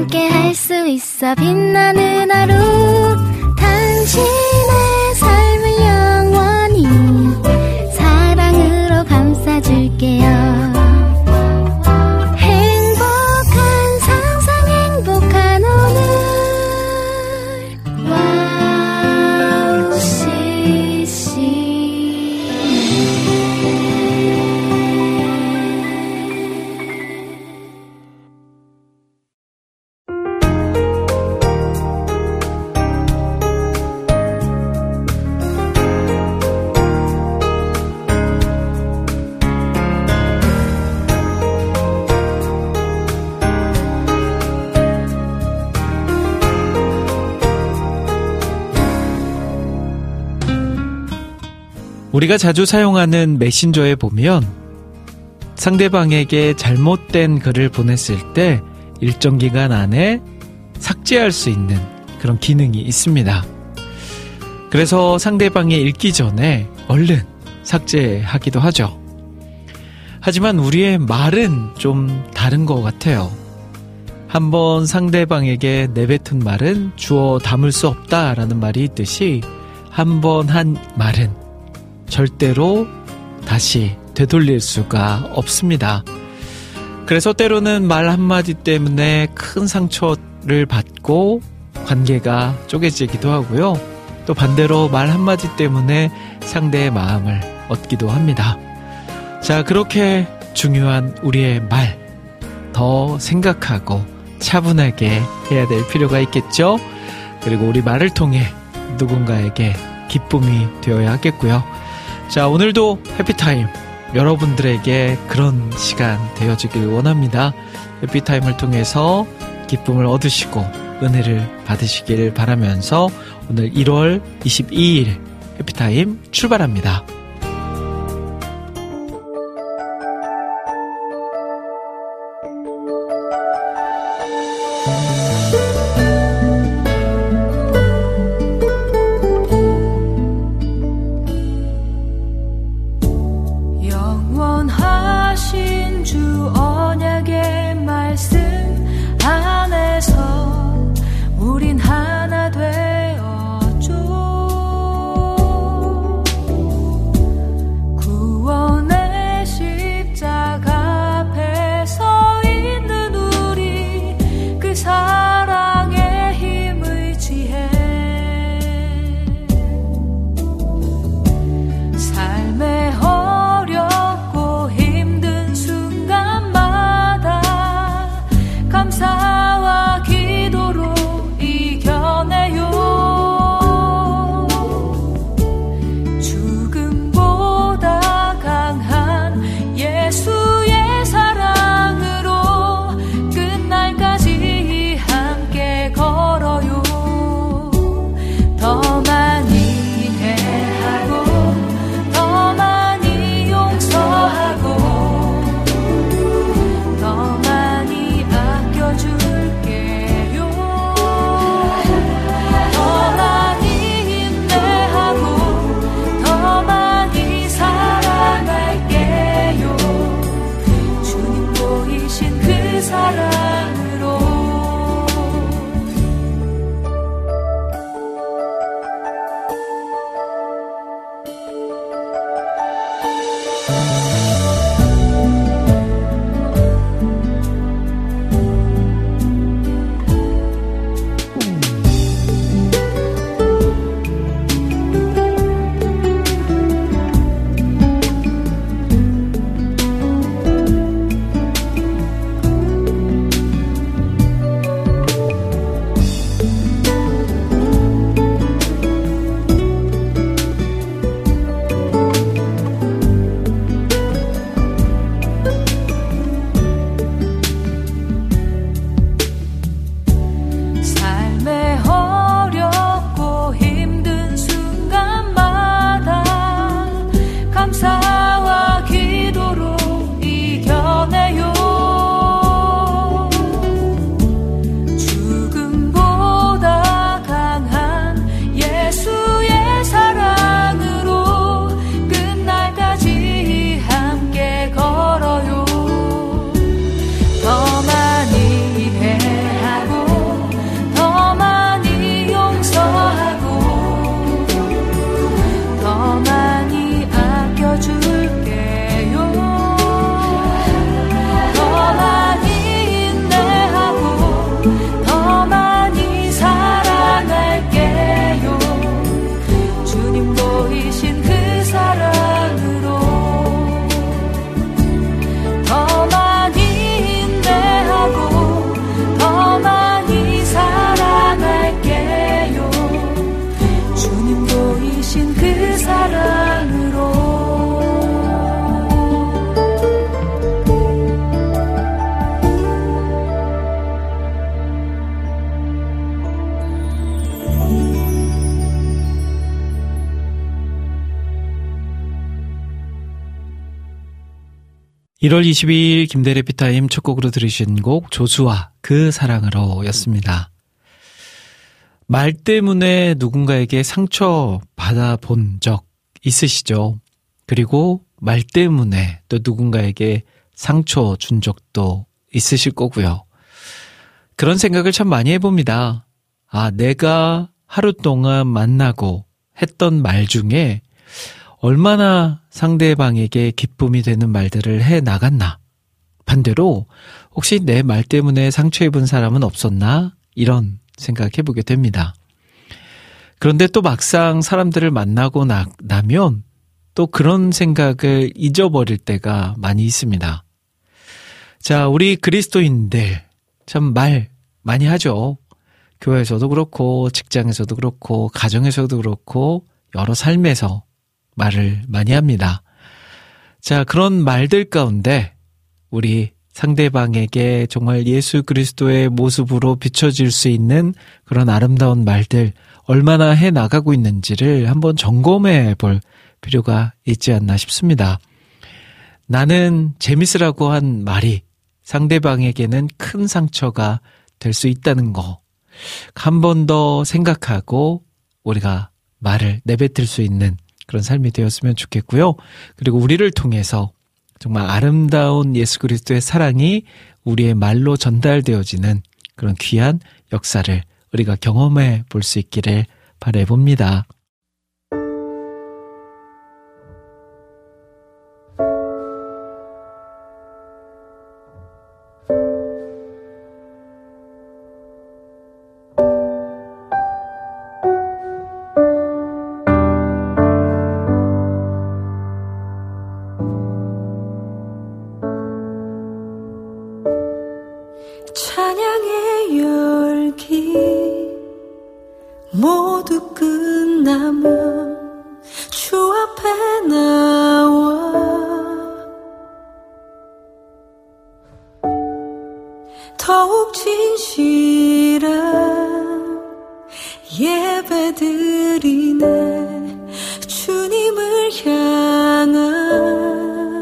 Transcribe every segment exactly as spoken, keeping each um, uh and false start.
함께 할 수 있어 빛나는 하루 당신의 삶을 영원히 사랑으로 감싸줄게요. 우리가 자주 사용하는 메신저에 보면 상대방에게 잘못된 글을 보냈을 때 일정 기간 안에 삭제할 수 있는 그런 기능이 있습니다. 그래서 상대방이 읽기 전에 얼른 삭제하기도 하죠. 하지만 우리의 말은 좀 다른 것 같아요. 한번 상대방에게 내뱉은 말은 주워 담을 수 없다라는 말이 있듯이 한번 한 말은 절대로 다시 되돌릴 수가 없습니다. 그래서 때로는 말 한마디 때문에 큰 상처를 받고 관계가 쪼개지기도 하고요. 또 반대로 말 한마디 때문에 상대의 마음을 얻기도 합니다. 자, 그렇게 중요한 우리의 말 더 생각하고 차분하게 해야 될 필요가 있겠죠? 그리고 우리 말을 통해 누군가에게 기쁨이 되어야 하겠고요. 자, 오늘도 해피타임 여러분들에게 그런 시간 되어지길 원합니다. 해피타임을 통해서 기쁨을 얻으시고 은혜를 받으시길 바라면서 오늘 일월 이십이일 해피타임 출발합니다. 하나 되었죠. 일월 이십이일 김대래 피타임 첫 곡으로 들으신 곡 조수아 그 사랑으로 였습니다. 말 때문에 누군가에게 상처 받아본 적 있으시죠? 그리고 말 때문에 또 누군가에게 상처 준 적도 있으실 거고요. 그런 생각을 참 많이 해봅니다. 아, 내가 하루 동안 만나고 했던 말 중에 얼마나 상대방에게 기쁨이 되는 말들을 해 나갔나? 반대로 혹시 내 말 때문에 상처 입은 사람은 없었나? 이런 생각해보게 됩니다. 그런데 또 막상 사람들을 만나고 나, 나면 또 그런 생각을 잊어버릴 때가 많이 있습니다. 자, 우리 그리스도인들 참 말 많이 하죠. 교회에서도 그렇고 직장에서도 그렇고 가정에서도 그렇고 여러 삶에서 말을 많이 합니다. 자, 그런 말들 가운데 우리 상대방에게 정말 예수 그리스도의 모습으로 비춰질 수 있는 그런 아름다운 말들 얼마나 해 나가고 있는지를 한번 점검해 볼 필요가 있지 않나 싶습니다. 나는 재밌으라고 한 말이 상대방에게는 큰 상처가 될 수 있다는 거 한 번 더 생각하고 우리가 말을 내뱉을 수 있는 그런 삶이 되었으면 좋겠고요. 그리고 우리를 통해서 정말 아름다운 예수 그리스도의 사랑이 우리의 말로 전달되어지는 그런 귀한 역사를 우리가 경험해 볼 수 있기를 바라봅니다. 찬양의 열기 모두 끝나면 주 앞에 나와 더욱 진실한 예배 드리네 주님을 향한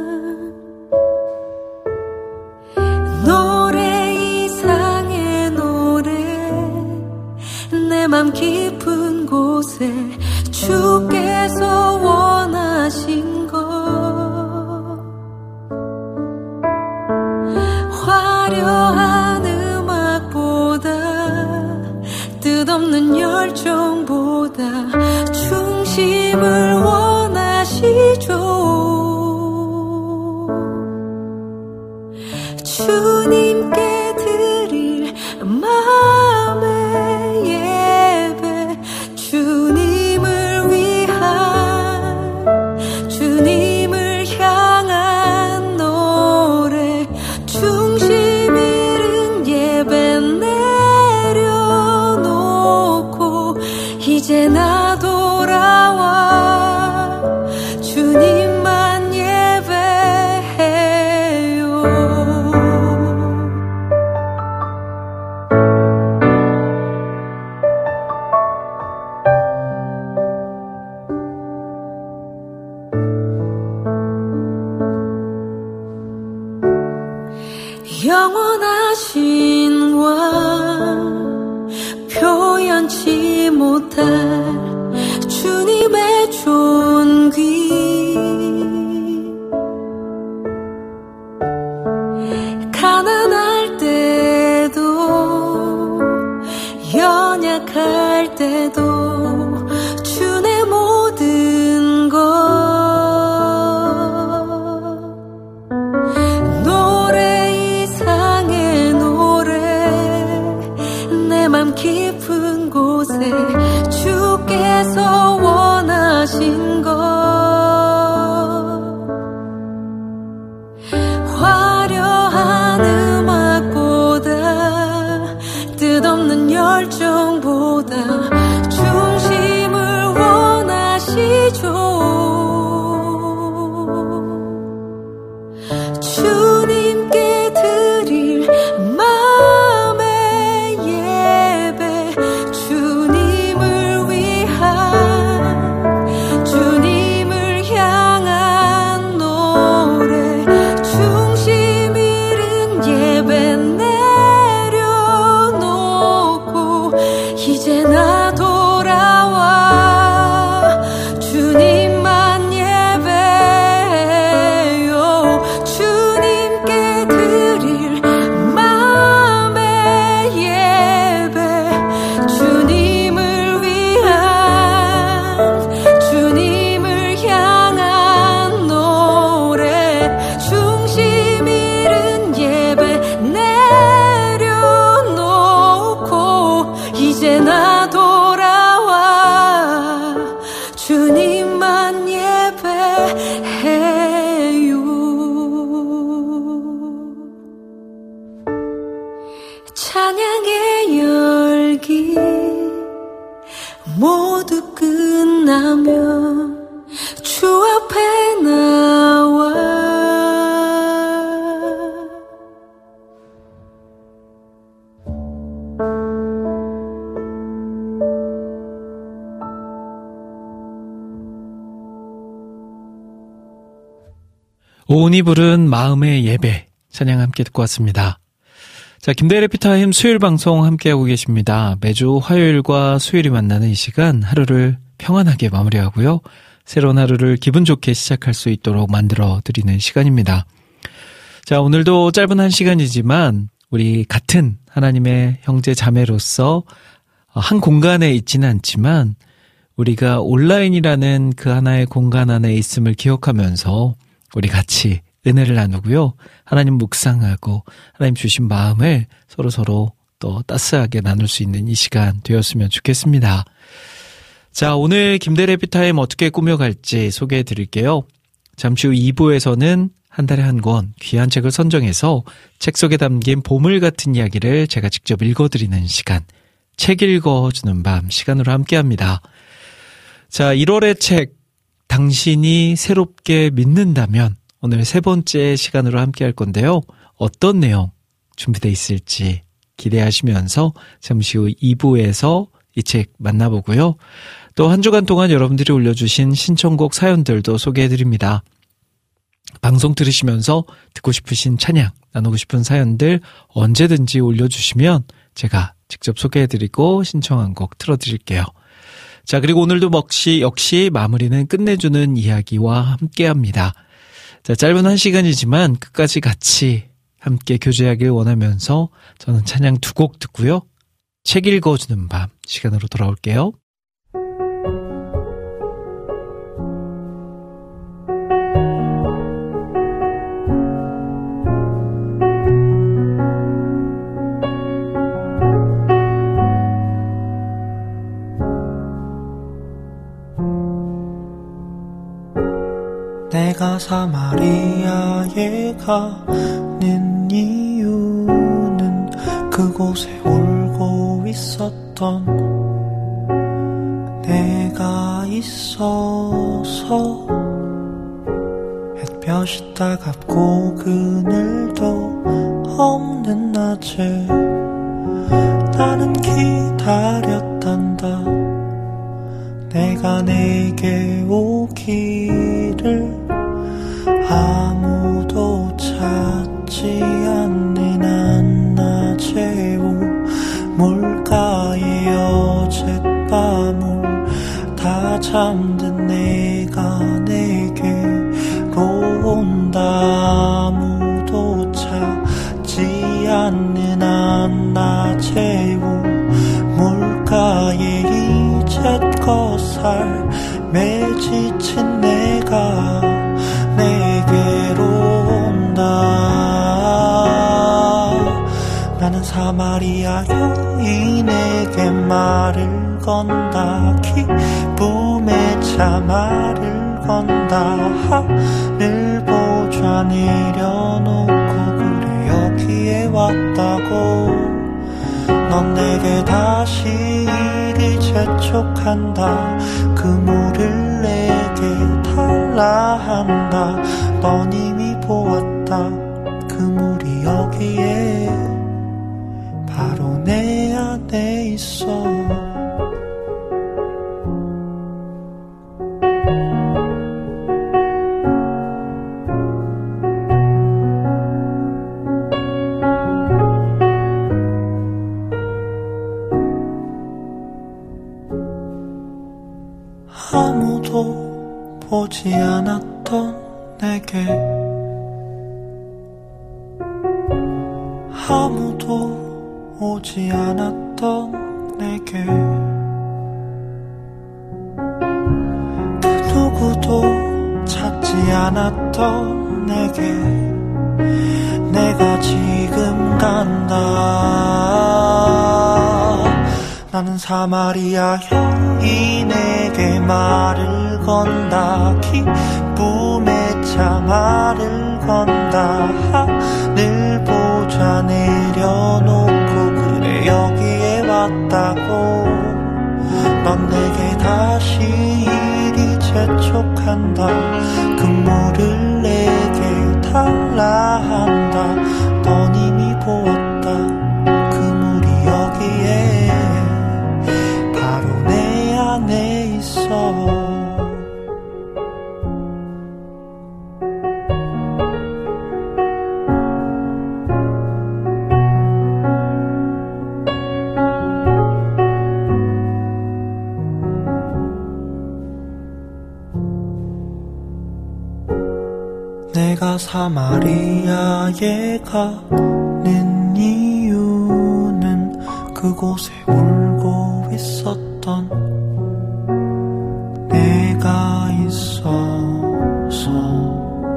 맘 깊은 곳에 주께서 원하신 것 화려한 음악보다 뜻없는 열정보다 중심을 원하시죠. 주님께 드릴 마음의 주님을 위한 주님을 향한 노래 중심 잃은 예배 내려놓고 이제 나 돌아와 주님만 예배해요. 영원하신 왕 표현치 못할 주님의 존귀 가난할 때도 연약할 때도 주의 모든 것 맘 깊은 곳에 주께서 원하신 것 화려한 음악보다 뜻없는 열정보다 중심을 원하시죠. 주님께 드릴 마음의 주님을 위한 주님을 향한 노래 중 모두 끝나면 주 앞에 나와 오은이 부른 마음의 예배 찬양 함께 듣고 왔습니다. 자, 김대일의 피타임 수요일 방송 함께하고 계십니다. 매주 화요일과 수요일이 만나는 이 시간 하루를 평안하게 마무리하고요. 새로운 하루를 기분 좋게 시작할 수 있도록 만들어드리는 시간입니다. 자, 오늘도 짧은 한 시간이지만 우리 같은 하나님의 형제 자매로서 한 공간에 있지는 않지만 우리가 온라인이라는 그 하나의 공간 안에 있음을 기억하면서 우리 같이 은혜를 나누고요. 하나님 묵상하고 하나님 주신 마음을 서로서로 또 따스하게 나눌 수 있는 이 시간 되었으면 좋겠습니다. 자, 오늘 김대래 피타임 어떻게 꾸며갈지 소개해 드릴게요. 잠시 후 이 부에서는 한 달에 한 권 귀한 책을 선정해서 책 속에 담긴 보물 같은 이야기를 제가 직접 읽어드리는 시간, 책 읽어주는 밤 시간으로 함께합니다. 자, 일월의 책 당신이 새롭게 믿는다면 오늘 세 번째 시간으로 함께 할 건데요. 어떤 내용 준비되어 있을지 기대하시면서 잠시 후 이 부에서 이 책 만나보고요. 또 한 주간 동안 여러분들이 올려주신 신청곡 사연들도 소개해드립니다. 방송 들으시면서 듣고 싶으신 찬양, 나누고 싶은 사연들 언제든지 올려주시면 제가 직접 소개해드리고 신청한 곡 틀어드릴게요. 자, 그리고 오늘도 역시, 역시 마무리는 끝내주는 이야기와 함께합니다. 자, 짧은 한 시간이지만 끝까지 같이 함께 교제하길 원하면서 저는 찬양 두 곡 듣고요. 책 읽어주는 밤 시간으로 돌아올게요. 내가 사마리아에 가는 이유는 그곳에 울고 있었던 내가 있어서 햇볕이 따갑고 그늘도 없는 낮에 나는 기다렸단다. 내가 내게 오기를 아무도 찾지 않는 한낮의 우물가에 어젯밤을 다 잠든 내가 내게로 온다. 아무도 찾지 않는 한낮의 우물가에 이제껏 삶에 지친 내가 내게로 온다. 나는 사마리아 여인에게 말을 건다. 기쁨의 차 말을 건다. 하늘 보좌 내려놓고 그래 여기에 왔다고. 넌 내게 다시 이리 재촉한다. 그 물을 내게 달라 한다. 넌 이미 보았다. 그 물이 여기에 바로 내 안에 있어. 아무도 보지 않았던 내게 아무도 오지 않았던 내게 그 누구도 찾지 않았던 내게 내가 지금 간다. 나는 사마리아 여인에게 말을 건다. 기쁨의 차 말을 건다. 하늘 보좌 내려놓고 그래 여기에 왔다고. 넌 넌 내게 다시 이리 재촉한다. 그 물을 내게 달라 한다. 넌 이미 보았다. 그 물이 여기에 바로 내 안에 있어. 내가 사마리아에 가는 이유는 그곳에 울고 있었던 내가 있어서.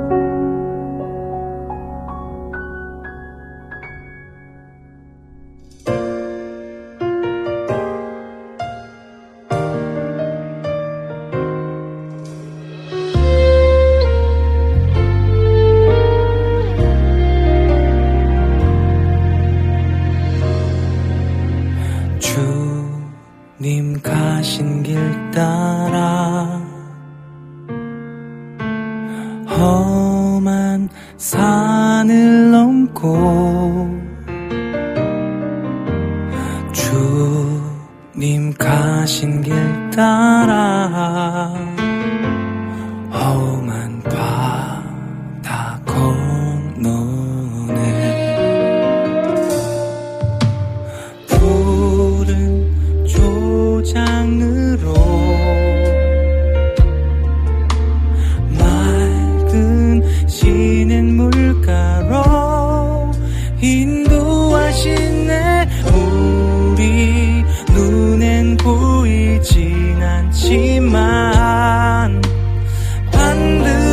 님 가신 길 따라 험한 산을 넘고 주님 가신 길 따라 험한 바다 건너네. 장으로 맑은 시냇 물가로 인도하시네. 우리 눈엔 보이진 않지만 반드시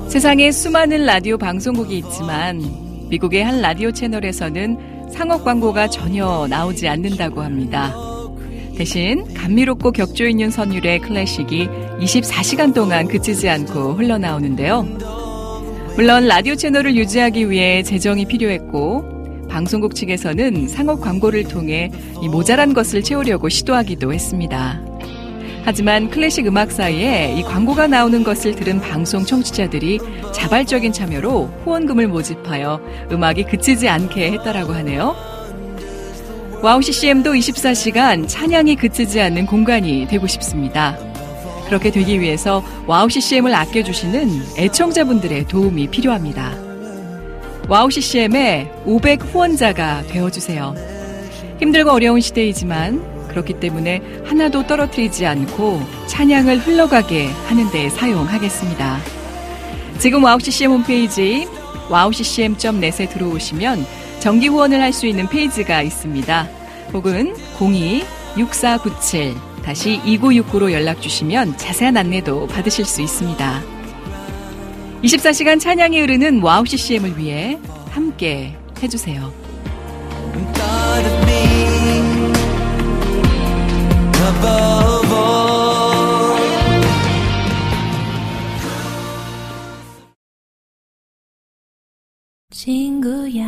세상에 수많은 라디오 방송국이 있지만 미국의 한 라디오 채널에서는 상업 광고가 전혀 나오지 않는다고 합니다. 대신 감미롭고 격조 있는 선율의 클래식이 이십사 시간 동안 그치지 않고 흘러나오는데요. 물론 라디오 채널을 유지하기 위해 재정이 필요했고 방송국 측에서는 상업 광고를 통해 이 모자란 것을 채우려고 시도하기도 했습니다. 하지만 클래식 음악 사이에 이 광고가 나오는 것을 들은 방송 청취자들이 자발적인 참여로 후원금을 모집하여 음악이 그치지 않게 했다라고 하네요. 와우 씨씨엠도 이십사 시간 찬양이 그치지 않는 공간이 되고 싶습니다. 그렇게 되기 위해서 와우 씨씨엠을 아껴주시는 애청자분들의 도움이 필요합니다. 와우 씨씨엠의 오백 후원자가 되어주세요. 힘들고 어려운 시대이지만 그렇기 때문에 하나도 떨어뜨리지 않고 찬양을 흘러가게 하는 데 사용하겠습니다. 지금 와우 씨씨엠 홈페이지 와우 씨씨엠 닷 넷에 들어오시면 정기 후원을 할 수 있는 페이지가 있습니다. 혹은 공이 육사구칠 이구육구로 연락 주시면 자세한 안내도 받으실 수 있습니다. 이십사 시간 찬양이 흐르는 와우 씨씨엠을 위해 함께 해주세요. Above all. 친구야,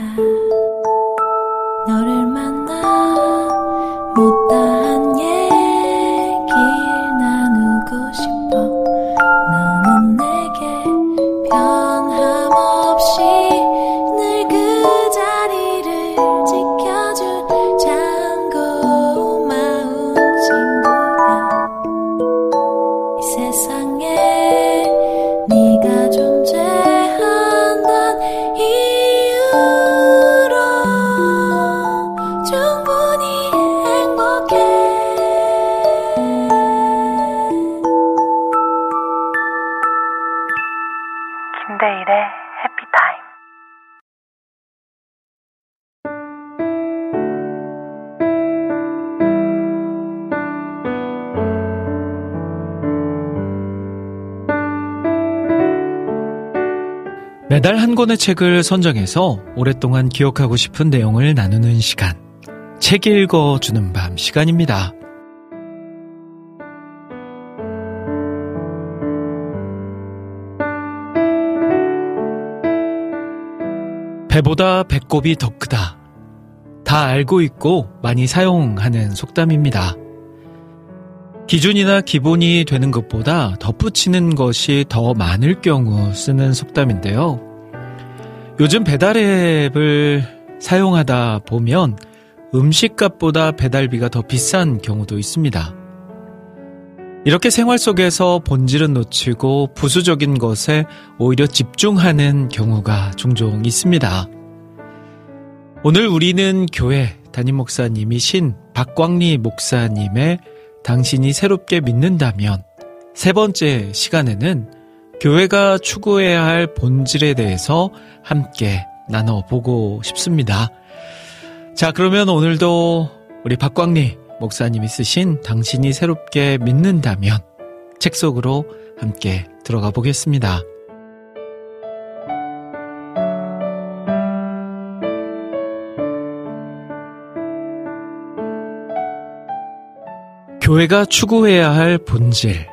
너를 만나 못다한 얘기 나누고 싶어. 너는 내게 변함없이 늘 그 자리를 지켜준 장고마운 친구야. 이 세상에 네가 존재한단 이유로 충분히 행복해. 김대일의 해피타임. 매달 한 권의 책을 선정해서 오랫동안 기억하고 싶은 내용을 나누는 시간, 책 읽어주는 밤 시간입니다. 배보다 배꼽이 더 크다. 다 알고 있고 많이 사용하는 속담입니다. 기준이나 기본이 되는 것보다 덧붙이는 것이 더 많을 경우 쓰는 속담인데요. 요즘 배달앱을 사용하다 보면 음식값보다 배달비가 더 비싼 경우도 있습니다. 이렇게 생활 속에서 본질은 놓치고 부수적인 것에 오히려 집중하는 경우가 종종 있습니다. 오늘 우리는 교회 담임 목사님이신 박광리 목사님의 당신이 새롭게 믿는다면 세 번째 시간에는 교회가 추구해야 할 본질에 대해서 함께 나눠보고 싶습니다. 자, 그러면 오늘도 우리 박광리 목사님이 쓰신 당신이 새롭게 믿는다면 책 속으로 함께 들어가 보겠습니다. 교회가 추구해야 할 본질.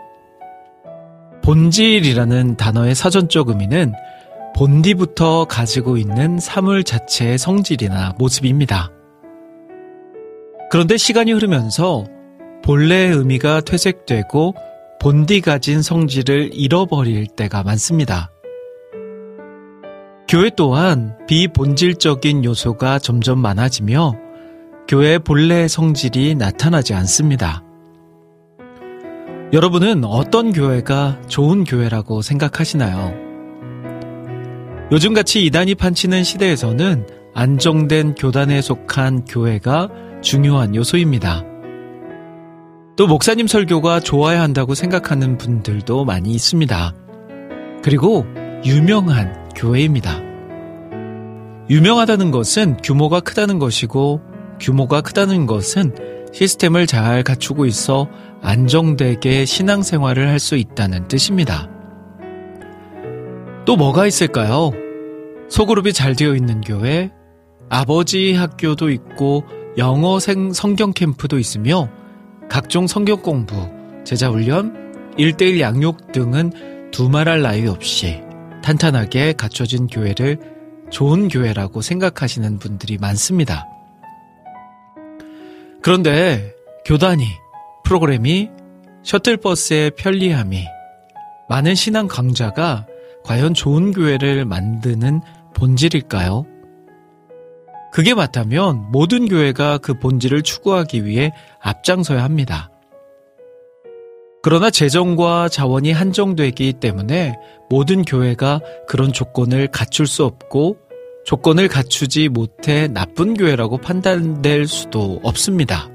본질이라는 단어의 사전적 의미는 본디부터 가지고 있는 사물 자체의 성질이나 모습입니다. 그런데 시간이 흐르면서 본래의 의미가 퇴색되고 본디 가진 성질을 잃어버릴 때가 많습니다. 교회 또한 비본질적인 요소가 점점 많아지며 교회의 본래의 성질이 나타나지 않습니다. 여러분은 어떤 교회가 좋은 교회라고 생각하시나요? 요즘같이 이단이 판치는 시대에서는 안정된 교단에 속한 교회가 중요한 요소입니다. 또 목사님 설교가 좋아야 한다고 생각하는 분들도 많이 있습니다. 그리고 유명한 교회입니다. 유명하다는 것은 규모가 크다는 것이고, 규모가 크다는 것은 시스템을 잘 갖추고 있어 안정되게 신앙생활을 할 수 있다는 뜻입니다. 또 뭐가 있을까요? 소그룹이 잘 되어 있는 교회, 아버지 학교도 있고 영어 생, 성경 캠프도 있으며 각종 성경 공부, 제자 훈련, 일대일 양육 등은 두말할 나위 없이 탄탄하게 갖춰진 교회를 좋은 교회라고 생각하시는 분들이 많습니다. 그런데 교단위, 프로그램이, 셔틀버스의 편리함이, 많은 신앙 강좌가 과연 좋은 교회를 만드는 본질일까요? 그게 맞다면 모든 교회가 그 본질을 추구하기 위해 앞장서야 합니다. 그러나 재정과 자원이 한정되기 때문에 모든 교회가 그런 조건을 갖출 수 없고 조건을 갖추지 못해 나쁜 교회라고 판단될 수도 없습니다.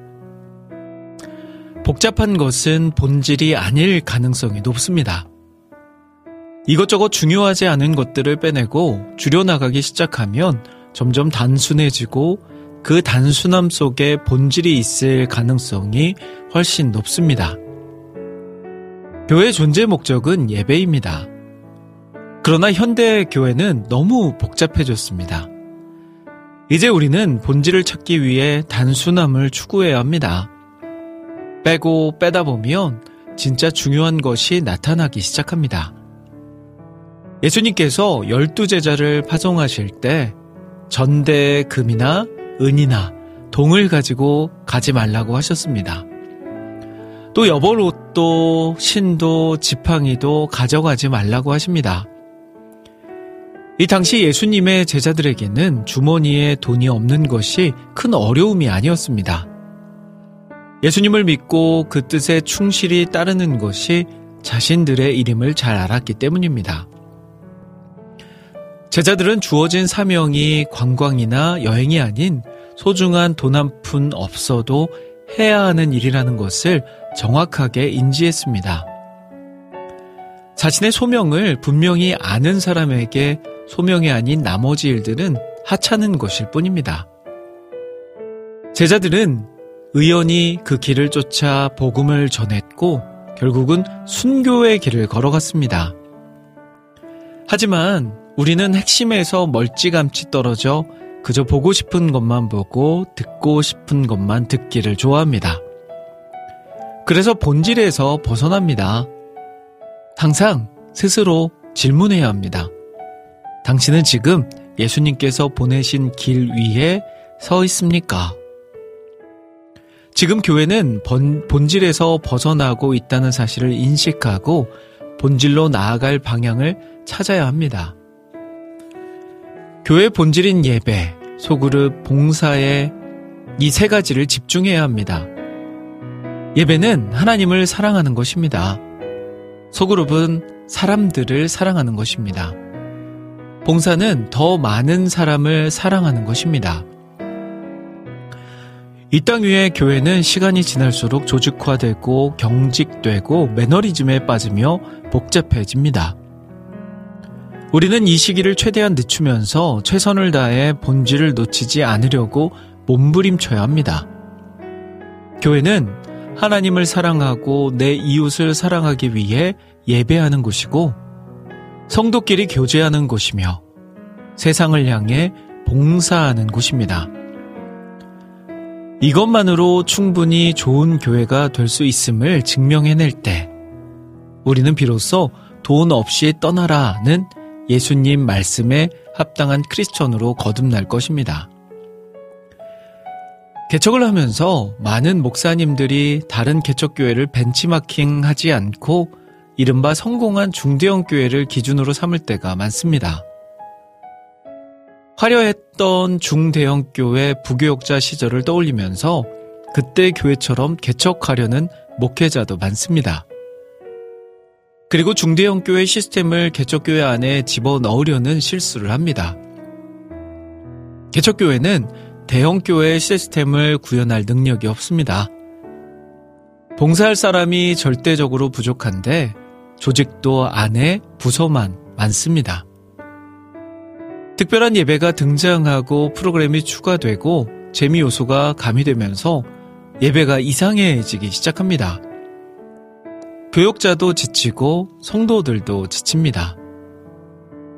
복잡한 것은 본질이 아닐 가능성이 높습니다. 이것저것 중요하지 않은 것들을 빼내고 줄여나가기 시작하면 점점 단순해지고 그 단순함 속에 본질이 있을 가능성이 훨씬 높습니다. 교회의 존재 목적은 예배입니다. 그러나 현대 교회는 너무 복잡해졌습니다. 이제 우리는 본질을 찾기 위해 단순함을 추구해야 합니다. 빼고 빼다 보면 진짜 중요한 것이 나타나기 시작합니다. 예수님께서 열두 제자를 파송하실 때 전대의 금이나 은이나 동을 가지고 가지 말라고 하셨습니다. 또 여벌 옷도 신도 지팡이도 가져가지 말라고 하십니다. 이 당시 예수님의 제자들에게는 주머니에 돈이 없는 것이 큰 어려움이 아니었습니다. 예수님을 믿고 그 뜻에 충실히 따르는 것이 자신들의 이름을 잘 알았기 때문입니다. 제자들은 주어진 사명이 관광이나 여행이 아닌 소중한 돈 한 푼 없어도 해야 하는 일이라는 것을 정확하게 인지했습니다. 자신의 소명을 분명히 아는 사람에게 소명이 아닌 나머지 일들은 하찮은 것일 뿐입니다. 제자들은 의연히 그 길을 쫓아 복음을 전했고 결국은 순교의 길을 걸어갔습니다. 하지만 우리는 핵심에서 멀찌감치 떨어져 그저 보고 싶은 것만 보고 듣고 싶은 것만 듣기를 좋아합니다. 그래서 본질에서 벗어납니다. 항상 스스로 질문해야 합니다. 당신은 지금 예수님께서 보내신 길 위에 서 있습니까? 지금 교회는 본, 본질에서 벗어나고 있다는 사실을 인식하고 본질로 나아갈 방향을 찾아야 합니다. 교회 본질인 예배, 소그룹, 봉사에 이 세 가지를 집중해야 합니다. 예배는 하나님을 사랑하는 것입니다. 소그룹은 사람들을 사랑하는 것입니다. 봉사는 더 많은 사람을 사랑하는 것입니다. 이 땅 위의 교회는 시간이 지날수록 조직화되고 경직되고 매너리즘에 빠지며 복잡해집니다. 우리는 이 시기를 최대한 늦추면서 최선을 다해 본질을 놓치지 않으려고 몸부림쳐야 합니다. 교회는 하나님을 사랑하고 내 이웃을 사랑하기 위해 예배하는 곳이고 성도끼리 교제하는 곳이며 세상을 향해 봉사하는 곳입니다. 이것만으로 충분히 좋은 교회가 될 수 있음을 증명해낼 때 우리는 비로소 돈 없이 떠나라는 예수님 말씀에 합당한 크리스천으로 거듭날 것입니다. 개척을 하면서 많은 목사님들이 다른 개척교회를 벤치마킹하지 않고 이른바 성공한 중대형 교회를 기준으로 삼을 때가 많습니다. 화려했던 중대형 교회 부교역자 시절을 떠올리면서 그때 교회처럼 개척하려는 목회자도 많습니다. 그리고 중대형 교회 시스템을 개척교회 안에 집어넣으려는 실수를 합니다. 개척교회는 대형교회 시스템을 구현할 능력이 없습니다. 봉사할 사람이 절대적으로 부족한데 조직도 안에 부서만 많습니다. 특별한 예배가 등장하고 프로그램이 추가되고 재미 요소가 가미되면서 예배가 이상해지기 시작합니다. 교역자도 지치고 성도들도 지칩니다.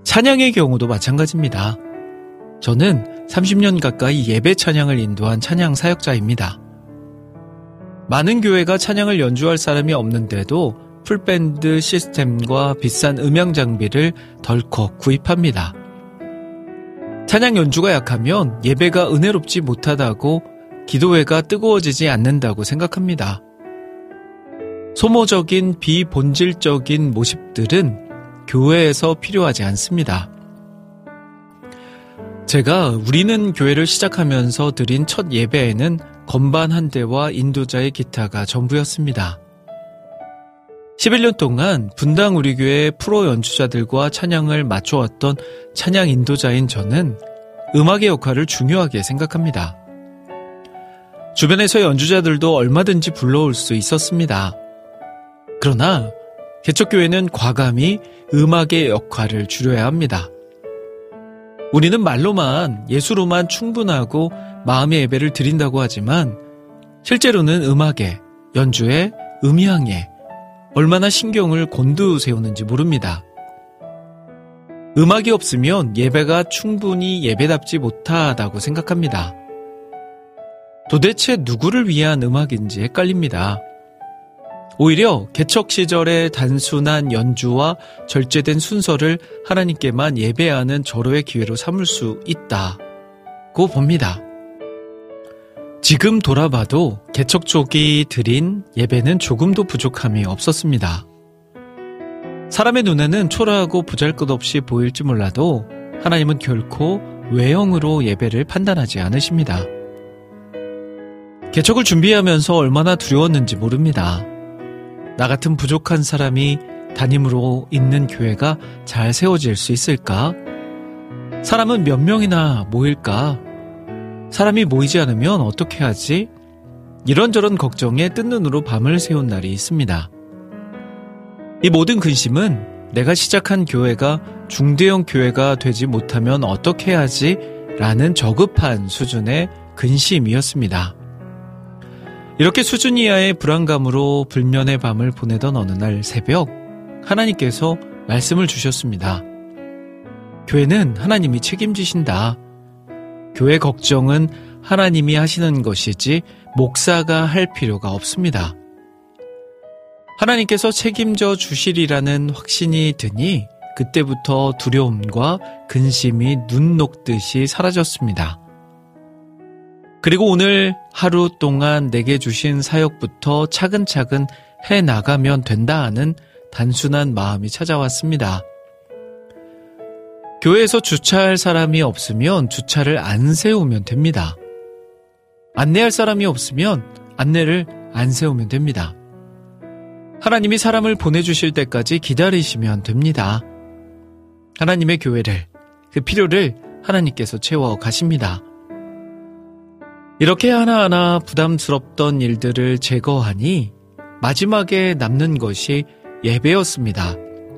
찬양의 경우도 마찬가지입니다. 저는 삼십 년 가까이 예배 찬양을 인도한 찬양 사역자입니다. 많은 교회가 찬양을 연주할 사람이 없는데도 풀밴드 시스템과 비싼 음향 장비를 덜컥 구입합니다. 찬양 연주가 약하면 예배가 은혜롭지 못하다고, 기도회가 뜨거워지지 않는다고 생각합니다. 소모적인 비본질적인 모습들은 교회에서 필요하지 않습니다. 제가 우리는 교회를 시작하면서 드린 첫 예배에는 건반 한 대와 인도자의 기타가 전부였습니다. 십일 년 동안 분당 우리 교회 프로 연주자들과 찬양을 맞춰왔던 찬양 인도자인 저는 음악의 역할을 중요하게 생각합니다. 주변에서 연주자들도 얼마든지 불러올 수 있었습니다. 그러나 개척교회는 과감히 음악의 역할을 줄여야 합니다. 우리는 말로만, 예수로만 충분하고 마음의 예배를 드린다고 하지만 실제로는 음악에, 연주에, 음향에 얼마나 신경을 곤두세우는지 모릅니다. 음악이 없으면 예배가 충분히 예배답지 못하다고 생각합니다. 도대체 누구를 위한 음악인지 헷갈립니다. 오히려 개척 시절의 단순한 연주와 절제된 순서를 하나님께만 예배하는 절호의 기회로 삼을 수 있다고 봅니다. 지금 돌아봐도 개척 초기 드린 예배는 조금도 부족함이 없었습니다. 사람의 눈에는 초라하고 보잘것없이 보일지 몰라도 하나님은 결코 외형으로 예배를 판단하지 않으십니다. 개척을 준비하면서 얼마나 두려웠는지 모릅니다. 나 같은 부족한 사람이 담임으로 있는 교회가 잘 세워질 수 있을까? 사람은 몇 명이나 모일까? 사람이 모이지 않으면 어떻게 하지? 이런저런 걱정에 뜬 눈으로 밤을 새운 날이 있습니다. 이 모든 근심은 내가 시작한 교회가 중대형 교회가 되지 못하면 어떻게 하지? 라는 저급한 수준의 근심이었습니다. 이렇게 수준 이하의 불안감으로 불면의 밤을 보내던 어느 날 새벽, 하나님께서 말씀을 주셨습니다. 교회는 하나님이 책임지신다. 교회 걱정은 하나님이 하시는 것이지 목사가 할 필요가 없습니다. 하나님께서 책임져 주시리라는 확신이 드니 그때부터 두려움과 근심이 눈 녹듯이 사라졌습니다. 그리고 오늘 하루 동안 내게 주신 사역부터 차근차근 해나가면 된다 하는 단순한 마음이 찾아왔습니다. 교회에서 주차할 사람이 없으면 주차를 안 세우면 됩니다. 안내할 사람이 없으면 안내를 안 세우면 됩니다. 하나님이 사람을 보내주실 때까지 기다리시면 됩니다. 하나님의 교회를, 그 필요를 하나님께서 채워 가십니다. 이렇게 하나하나 부담스럽던 일들을 제거하니 마지막에 남는 것이 예배였습니다.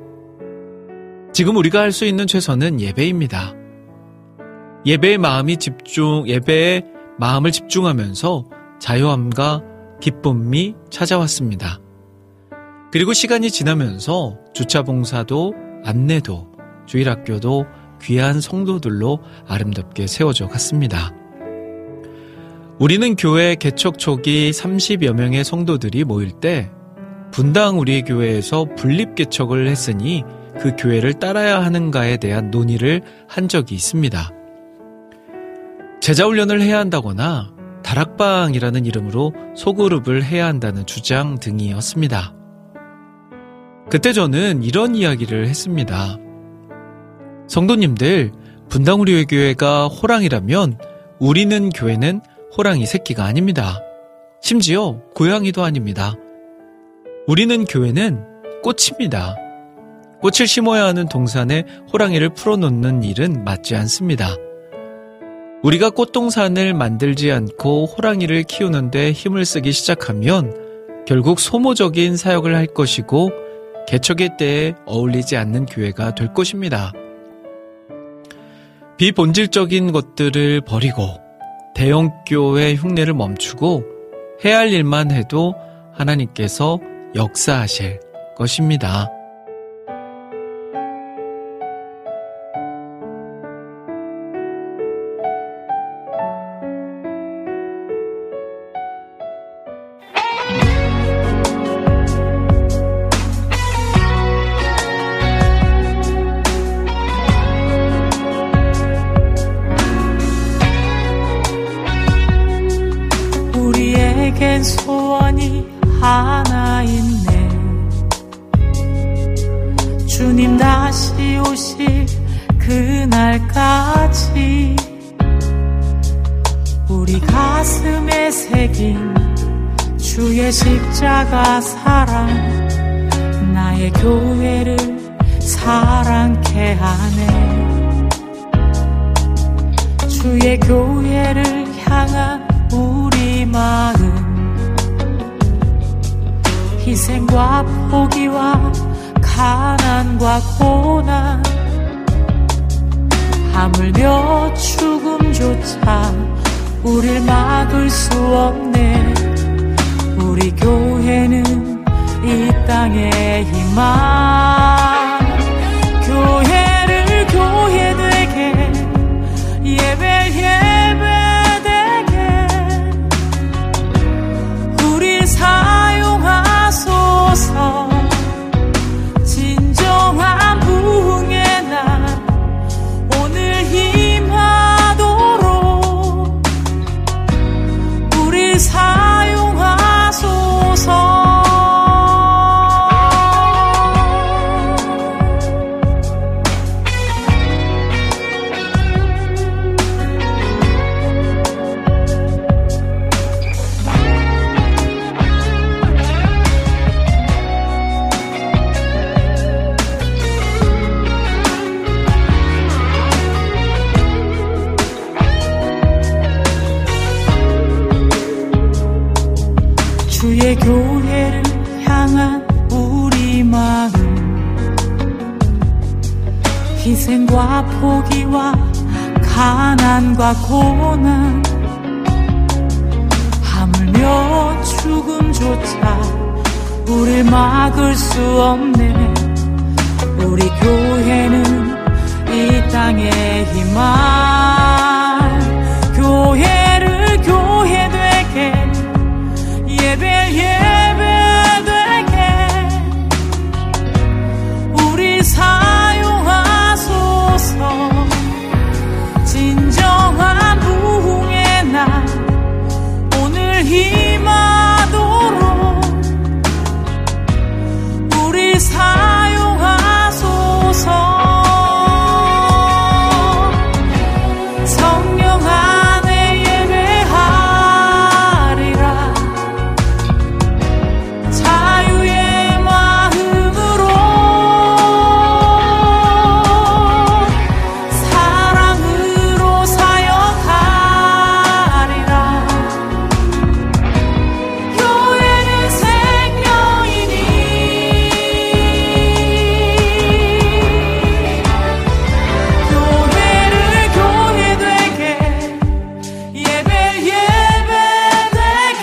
지금 우리가 할 수 있는 최선은 예배입니다. 예배의 마음이 집중, 예배에 마음을 집중하면서 자유함과 기쁨이 찾아왔습니다. 그리고 시간이 지나면서 주차 봉사도 안내도 주일학교도 귀한 성도들로 아름답게 세워져 갔습니다. 우리는 교회 개척 초기 삼십여 명의 성도들이 모일 때 분당 우리 교회에서 분립 개척을 했으니 그 교회를 따라야 하는가에 대한 논의를 한 적이 있습니다. 제자훈련을 해야 한다거나 다락방이라는 이름으로 소그룹을 해야 한다는 주장 등이었습니다. 그때 저는 이런 이야기를 했습니다. 성도님들, 분당 우리 교회가 호랑이라면 우리는 교회는 호랑이 새끼가 아닙니다. 심지어 고양이도 아닙니다. 우리는 교회는 꽃입니다. 꽃을 심어야 하는 동산에 호랑이를 풀어놓는 일은 맞지 않습니다. 우리가 꽃동산을 만들지 않고 호랑이를 키우는데 힘을 쓰기 시작하면 결국 소모적인 사역을 할 것이고 개척의 때에 어울리지 않는 교회가 될 것입니다. 비본질적인 것들을 버리고 대형교회 흉내를 멈추고 해야 할 일만 해도 하나님께서 역사하실 것입니다. 내겐 소원이 하나 있네. 주님 다시 오실 그날까지 우리 가슴에 새긴 주의 십자가 사랑, 나의 교회를 사랑케 하네. 주의 교회를 향한 우리 마음, 희생과 포기와 가난과 고난, 하물며 죽음조차 우릴 막을 수 없네. 우리 교회는 이 땅의 희망, 교회를 교회 되게, 예배 예배 되게 우리 사용하소서. 진정한 부흥의 날 오늘 임하도록 우리 사용하소서. 주의 교회를 향한 우리 마음, 희생과 포기와 가난과 고난, 하물며 죽음조차 우릴 막을 수 없네. 우리 교회는 이 땅의 희망, 교회를 교회 되게, 예배 예배 되게 우리 사용하소서. 진정한 부흥의 날 오늘 임하도록 우리 사용하소서. 성령 안에 예배하리라. 자유의 마음으로 사랑으로 사역하리라. 교회는 생명이니 교회를 교회 되게, 예배 예배 되게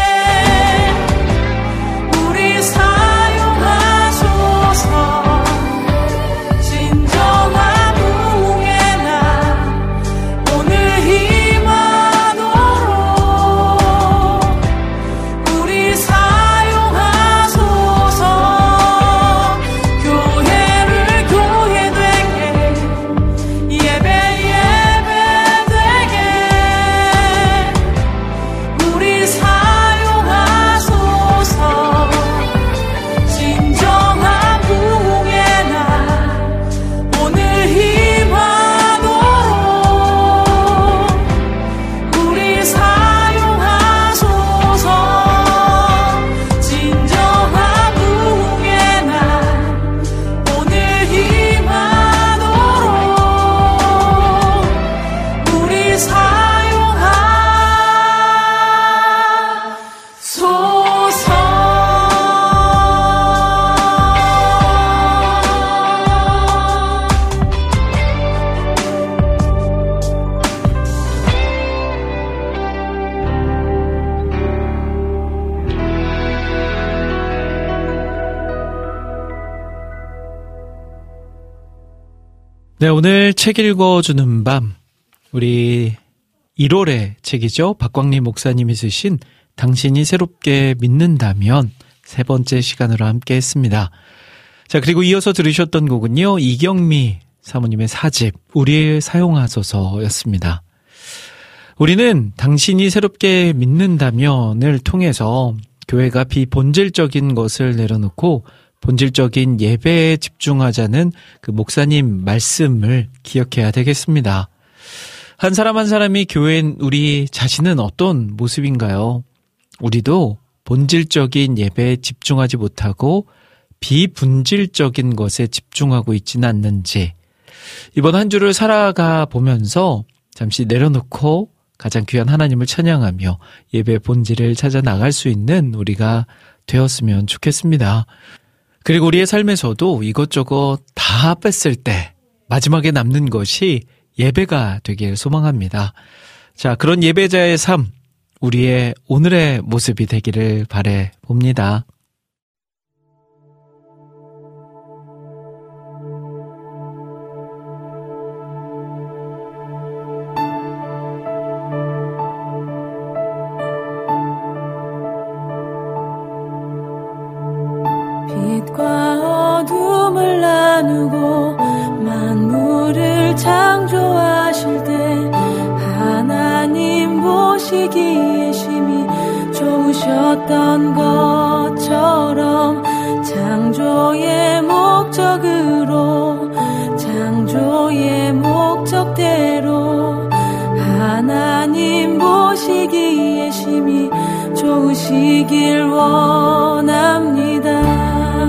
우리 사용하소서. 진정한 부흥의 날 오늘 임하도록 우리 사용하소서. 교회를 교회 되게, 예배 예배 되게 우리 사용하소서. 진정한 부흥의 날 오늘 임하도록 우리 사용하소서. 진정한 부흥의 날 오늘 임하도록 우리 사용하소서. 네, 오늘 책 읽어주는 밤, 우리 일월의 책이죠. 박광림 목사님이 쓰신 당신이 새롭게 믿는다면 세 번째 시간으로 함께 했습니다. 자, 그리고 이어서 들으셨던 곡은요, 이경미 사모님의 사집, 우리의 사용하소서였습니다. 우리는 당신이 새롭게 믿는다면을 통해서 교회가 비본질적인 것을 내려놓고 본질적인 예배에 집중하자는 그 목사님 말씀을 기억해야 되겠습니다. 한 사람 한 사람이 교회인 우리 자신은 어떤 모습인가요? 우리도 본질적인 예배에 집중하지 못하고 비분질적인 것에 집중하고 있지는 않는지, 이번 한 주를 살아가 보면서 잠시 내려놓고 가장 귀한 하나님을 찬양하며 예배 본질을 찾아 나갈 수 있는 우리가 되었으면 좋겠습니다. 그리고 우리의 삶에서도 이것저것 다 뺐을 때 마지막에 남는 것이 예배가 되길 소망합니다. 자, 그런 예배자의 삶, 우리의 오늘의 모습이 되기를 바래 봅니다. 빛과 어둠을 나누고 만물을 창조하실 때 하나님 보시기에 심히 좋으셨던 것처럼 창조의 목적으로 창조의 목적대로 하나님 보시기에 심히 좋으시길 원합니다.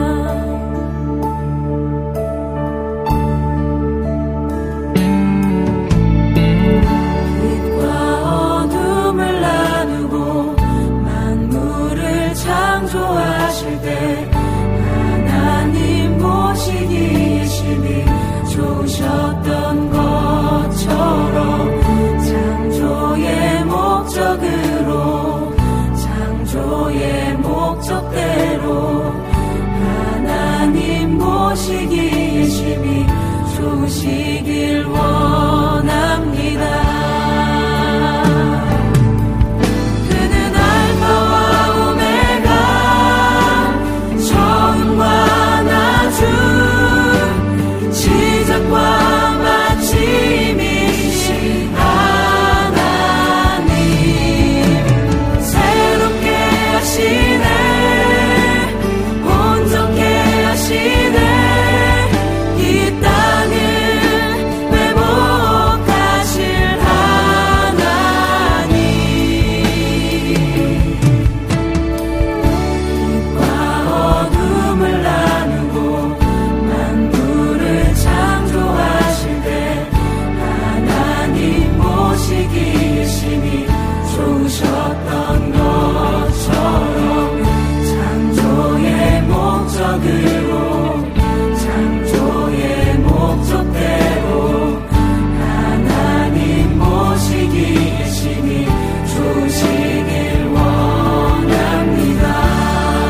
창조하실 때 하나님 보시기에 심히 좋으셨던 것처럼 창조의 목적으로 창조의 목적대로 하나님 보시기에 심히 좋으시길 원합니다. 시작과 마침이신 하나님 새롭게 하시네 온전케 하시네 이 땅을 회복하실 하나님 빛과 어둠을 나누고 창조하실 때 하나님 보시기에 심히 좋으셨던 것처럼 창조의 목적으로 창조의 목적대로 하나님 보시기에 심히 좋으시길 원합니다.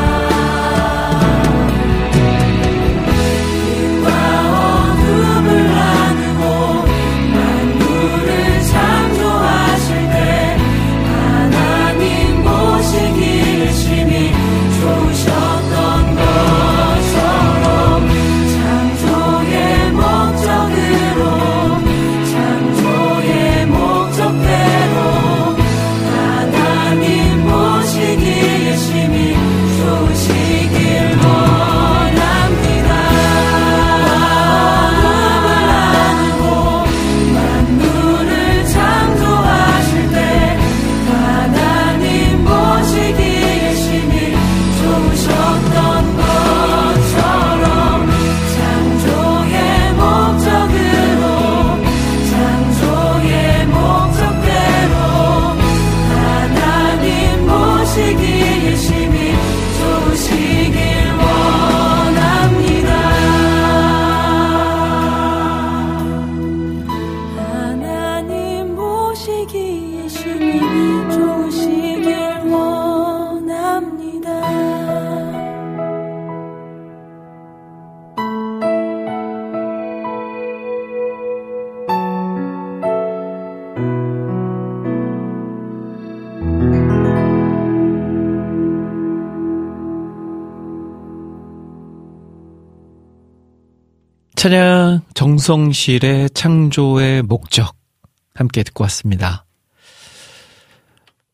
좋으셨던 것처럼 창조의 목적으로 창조의 목적대로 하나님 보시기에 심히 좋으시길 원합니다. 만물을 창조하실 때 하나님 보시기에 심히 좋으셨던 것처럼 창조의 목적으로 창조의 목적대로 하나님 보시기에 심히 좋으시길 원합니다. 하나님 보시기에 심히 좋으시길 원합니다. 찬양 정성실의 창조의 목적 함께 듣고 왔습니다.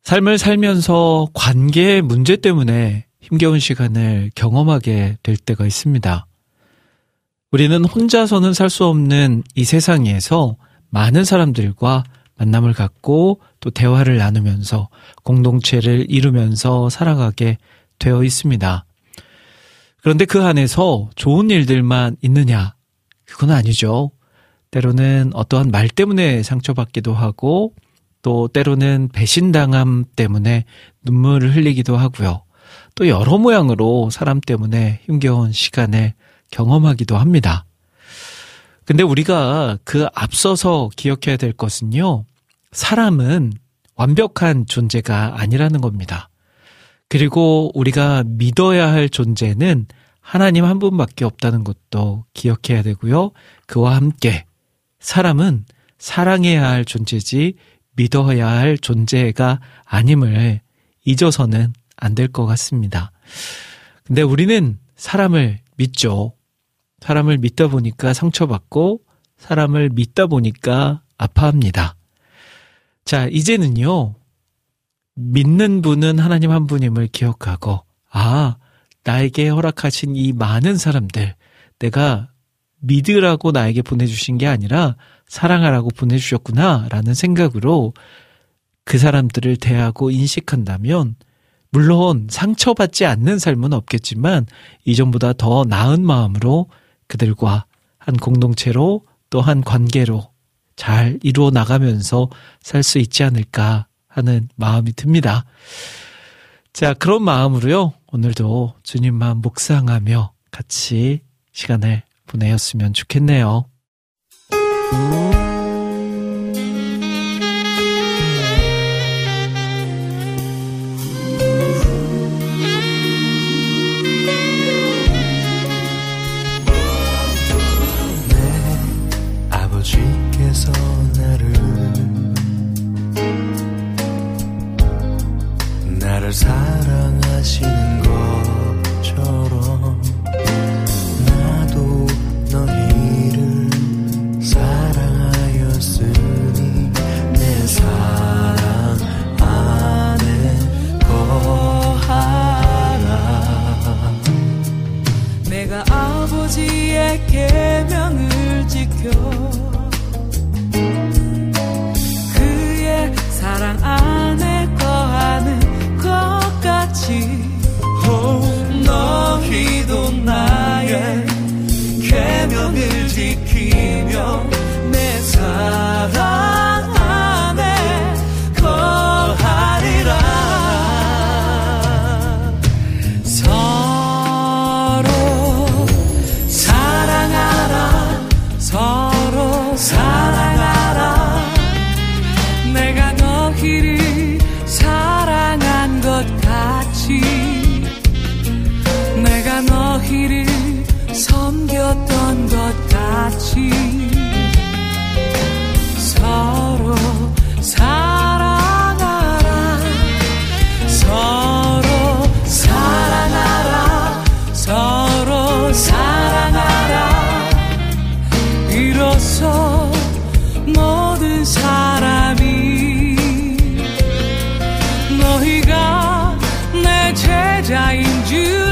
삶을 살면서 관계의 문제 때문에 힘겨운 시간을 경험하게 될 때가 있습니다. 우리는 혼자서는 살 수 없는 이 세상에서 많은 사람들과 만남을 갖고 또 대화를 나누면서 공동체를 이루면서 살아가게 되어 있습니다. 그런데 그 안에서 좋은 일들만 있느냐? 그건 아니죠. 때로는 어떠한 말 때문에 상처받기도 하고 또 때로는 배신당함 때문에 눈물을 흘리기도 하고요. 또 여러 모양으로 사람 때문에 힘겨운 시간을 경험하기도 합니다. 근데 우리가 그 앞서서 기억해야 될 것은요. 사람은 완벽한 존재가 아니라는 겁니다. 그리고 우리가 믿어야 할 존재는 하나님 한 분밖에 없다는 것도 기억해야 되고요. 그와 함께 사람은 사랑해야 할 존재지 믿어야 할 존재가 아님을 잊어서는 안 될 것 같습니다. 근데 우리는 사람을 믿죠. 사람을 믿다 보니까 상처받고 사람을 믿다 보니까 아파합니다. 자, 이제는요. 믿는 분은 하나님 한 분임을 기억하고 아, 나에게 허락하신 이 많은 사람들 내가 믿으라고 나에게 보내주신 게 아니라 사랑하라고 보내주셨구나 라는 생각으로 그 사람들을 대하고 인식한다면 물론 상처받지 않는 삶은 없겠지만 이전보다 더 나은 마음으로 그들과 한 공동체로 또 한 관계로 잘 이루어 나가면서 살 수 있지 않을까 하는 마음이 듭니다. 자, 그런 마음으로요. 오늘도 주님만 묵상하며 같이 시간을 보내었으면 좋겠네요. 아버지께서 나를 나를 사랑하시는 것처럼 나도 너희를 사랑하였으니 내 사랑 안에 거하라. 내가 아버지의 계명을 지켜 그의 사랑 안에 거하는 것 같이 oh, 너희도 나의 계명을 지키며 내 사랑 안에 거하리라. 서로 사랑하라. 서로 사랑하라. 내가 너희를 사랑한 것 같이 내가 너희를 섬겼던 것 같이 서로 사랑하라. 서로 사랑하라. 서로 사랑하라. 비로소 모든 사람이 너희가 내 제자인 줄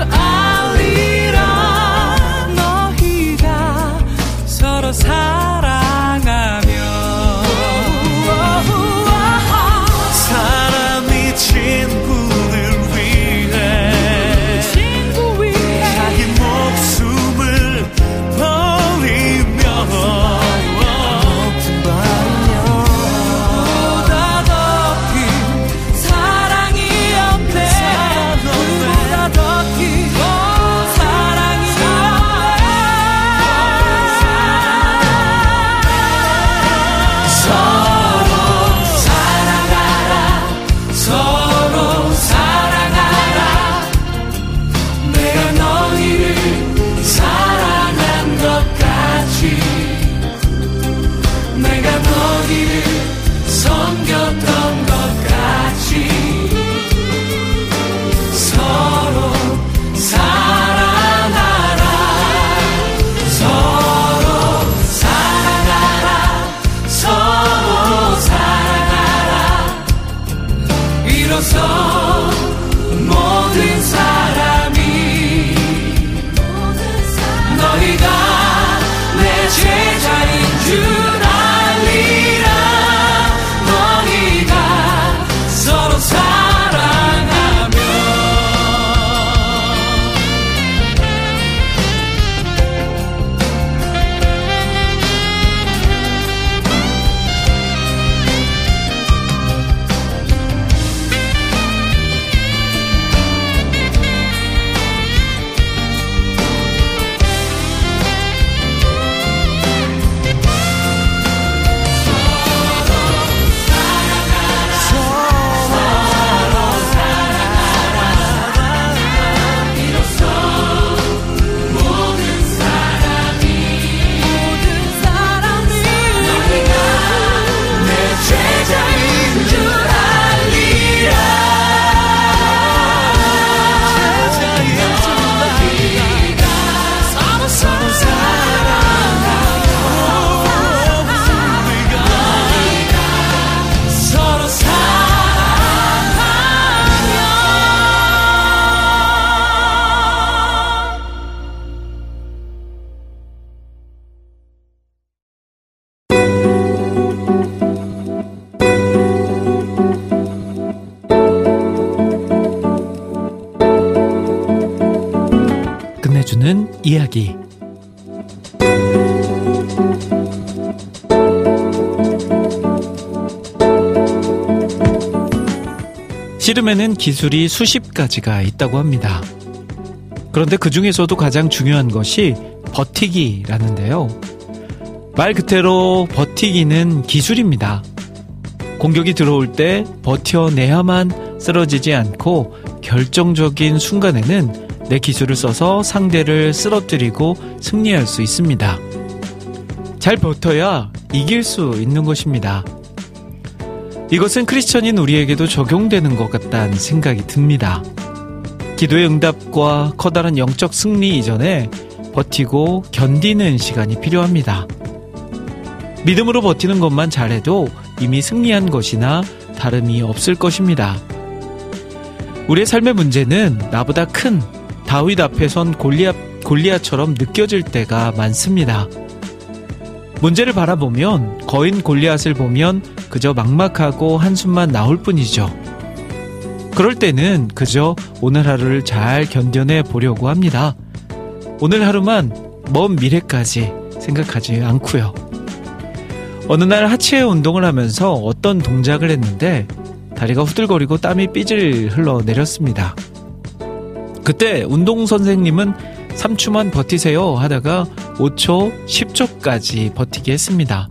알리라. 너희가 서로 사랑하며 사람이 친구를 위해 친구 위해 자기 목숨을 버리며 보다 더 큰 사랑이 없네. 그보다 더 큰 사랑이 없네. 서로 사랑하라. 서로 사랑하라. 내가 너희를 사랑한 것 같이 내가 너희를 섬겼던 것 같이 서로 사랑하라. 서로 사랑하라. 서로 사랑하라. 보는 이야기. 씨름에는 기술이 수십 가지가 있다고 합니다. 그런데 그 중에서도 가장 중요한 것이 버티기라는데요. 말 그대로 버티기는 기술입니다. 공격이 들어올 때 버텨내야만 쓰러지지 않고 결정적인 순간에는 내 기술을 써서 상대를 쓰러뜨리고 승리할 수 있습니다. 잘 버텨야 이길 수 있는 것입니다. 이것은 크리스천인 우리에게도 적용되는 것 같다는 생각이 듭니다. 기도의 응답과 커다란 영적 승리 이전에 버티고 견디는 시간이 필요합니다. 믿음으로 버티는 것만 잘해도 이미 승리한 것이나 다름이 없을 것입니다. 우리의 삶의 문제는 나보다 큰 다윗 앞에 선 골리앗, 골리앗처럼 느껴질 때가 많습니다. 문제를 바라보면 거인 골리앗을 보면 그저 막막하고 한숨만 나올 뿐이죠. 그럴 때는 그저 오늘 하루를 잘 견뎌내 보려고 합니다. 오늘 하루만 먼 미래까지 생각하지 않고요. 어느 날 하체 운동을 하면서 어떤 동작을 했는데 다리가 후들거리고 땀이 삐질 흘러내렸습니다. 그때 운동 선생님은 삼 초만 버티세요 하다가 오 초, 십 초까지 버티게 했습니다.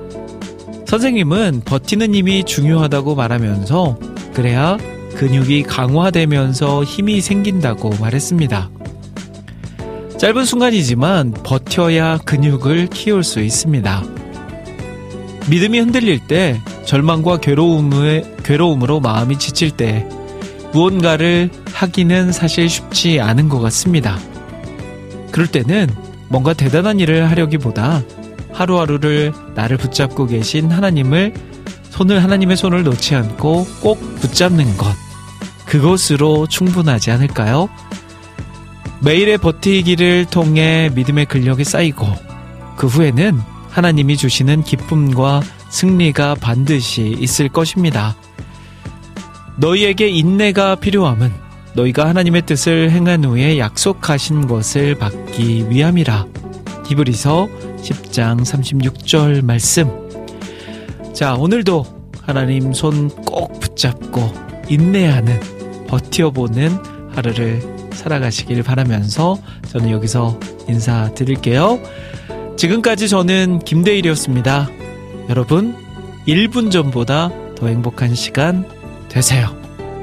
선생님은 버티는 힘이 중요하다고 말하면서 그래야 근육이 강화되면서 힘이 생긴다고 말했습니다. 짧은 순간이지만 버텨야 근육을 키울 수 있습니다. 믿음이 흔들릴 때, 절망과 괴로움에, 괴로움으로 마음이 지칠 때 무언가를 하기는 사실 쉽지 않은 것 같습니다. 그럴 때는 뭔가 대단한 일을 하려기보다 하루하루를 나를 붙잡고 계신 하나님을 손을 하나님의 손을 놓지 않고 꼭 붙잡는 것, 그것으로 충분하지 않을까요? 매일의 버티기를 통해 믿음의 근력이 쌓이고 그 후에는 하나님이 주시는 기쁨과 승리가 반드시 있을 것입니다. 너희에게 인내가 필요함은 너희가 하나님의 뜻을 행한 후에 약속하신 것을 받기 위함이라. 히브리서 십 장 삼십육 절 말씀. 자, 오늘도 하나님 손 꼭 붙잡고 인내하는, 버텨보는 하루를 살아가시길 바라면서 저는 여기서 인사드릴게요. 지금까지 저는 김대일이었습니다. 여러분, 일 분 전보다 더 행복한 시간 되세요.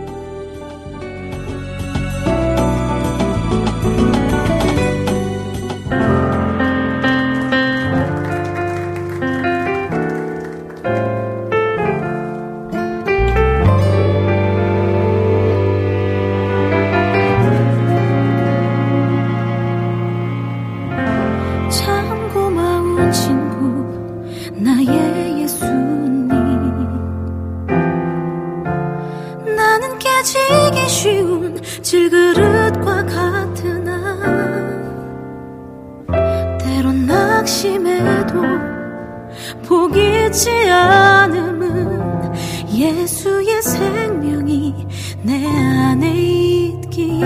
예수의 생명이 내 안에 있기에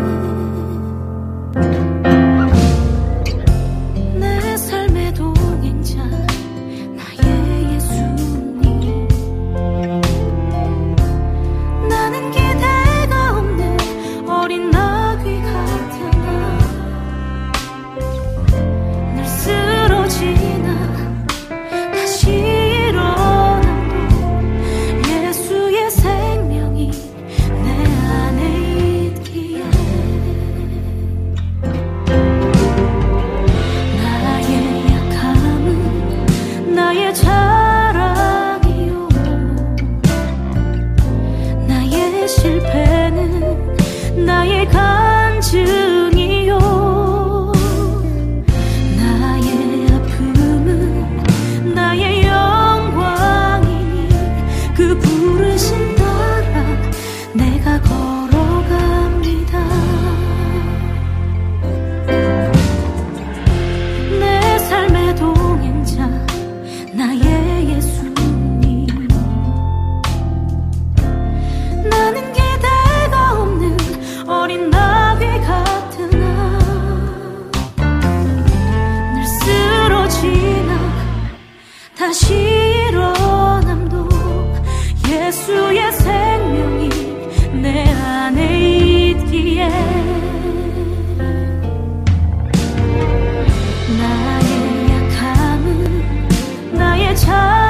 내 삶의 동행자 나의 예수님, 나는 기대가 없는 어린 나귀 같으나 늘 쓰러지나 다시 일어나도 예수의 생명이 내 안에 있기에 다시 일어남도 예수의 생명이 내 안에 있기에 나의 약함은 나의 자